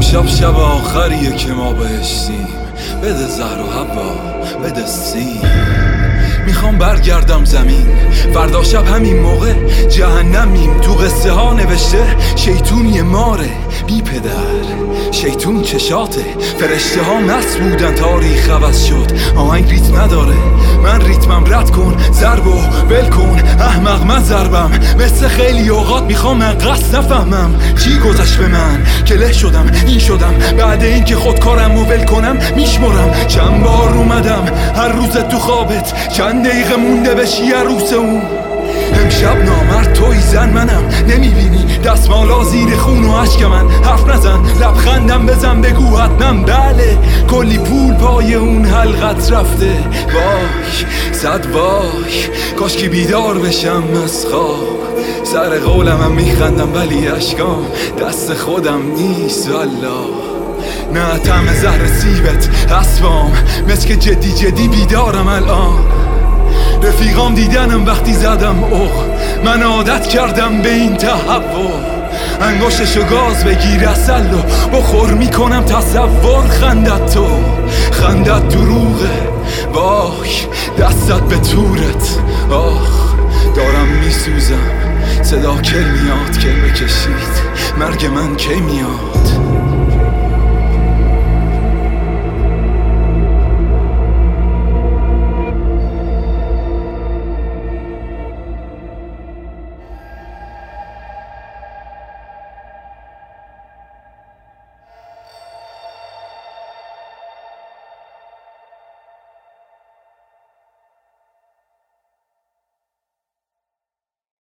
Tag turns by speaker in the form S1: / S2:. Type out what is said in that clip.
S1: شب آخریه که ما بهشتیم. بده زهر و هوا، بده سیم. میخوام برگردم زمین، فردا شب همین موقع جهنمیم. تو قصه ها نوشته شیطون یه ماره بی پدر، شیطون چشاته. فرشته ها مست بودن، تاریخ عوض شد. آهنگ ریتم نداره، من ریتمم رد کن. ضرب و ول کن، احمق من ضربم. مثل خیلی اوقات میخوام انقص نفهمم چی گذشت به من که له شدم این شدم. بعد این که خودکارم و ول کنم میشمرم چند بار اومدم هر روز تو خوابت. چند دقیقه مونده بشی عروس اون. امشب نامرد توی زن منم، نمیبینی دستمالا زیر خون و عشق من. حرف نزن لبخندم بزن بگو حتما بله. کلی پول پای اون حلقت رفته. وای صد وای، کاش که بیدار بشم از خواب. سر قولم میخندم ولی اشکام دست خودم نیست والله. نه طعم زهر سیبت اسبام، مثل که جدی جدی بیدارم الان. رفیقام دیدنم وقتی زدم اوه، من عادت کردم به این تهوع. انگشتشو گاز بگیر اصل و بخور میکنم تصور. خندت دروغه، وای دستت به تورت. آخ دارم میسوزم، صدا کل میاد کل بکشید. مرگ من کی میاد؟